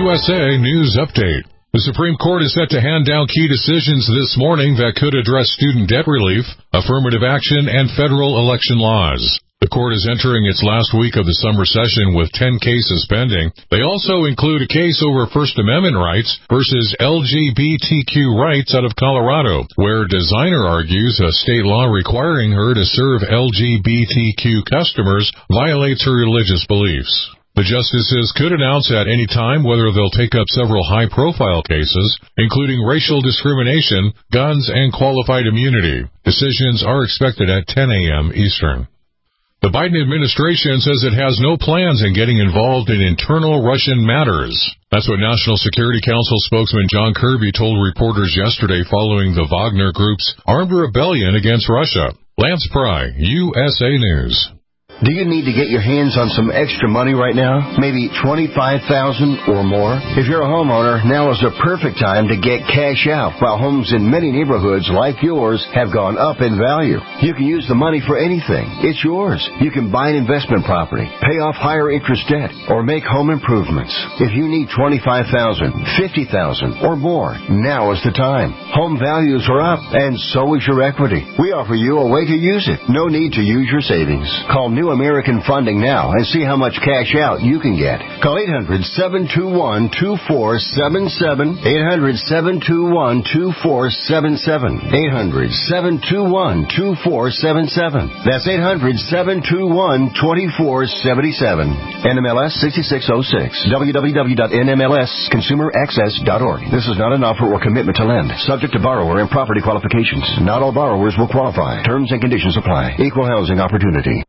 USA News Update. The Supreme Court is set to hand down key decisions this morning that could address student debt relief, affirmative action, and federal election laws. The court is entering its last week of the summer session with 10 cases pending. They also include a case over First Amendment rights versus LGBTQ rights out of Colorado, where Designer argues a state law requiring her to serve LGBTQ customers violates her religious beliefs. The justices could announce at any time whether they'll take up several high-profile cases, including racial discrimination, guns, and qualified immunity. Decisions are expected at 10 a.m. Eastern. The Biden administration says it has no plans in getting involved in internal Russian matters. That's what National Security Council spokesman John Kirby told reporters yesterday following the Wagner Group's armed rebellion against Russia. Lance Pry, USA News. Do you need to get your hands on some extra money right now? Maybe $25,000 or more? If you're a homeowner, now is the perfect time to get cash out. While homes in many neighborhoods like yours have gone up in value, you can use the money for anything. It's yours. You can buy an investment property, pay off higher interest debt, or make home improvements. If you need $25,000, $50,000 or more, now is the time. Home values are up, and so is your equity. We offer you a way to use it. No need to use your savings. Call New American Funding now and see how much cash out you can get. Call 800-721-2477. 800-721-2477. 800-721-2477. That's 800-721-2477. NMLS 6606. www.nmlsconsumeraccess.org. This is not an offer or commitment to lend. Subject to borrower and property qualifications. Not all borrowers will qualify. Terms and conditions apply. Equal housing opportunity.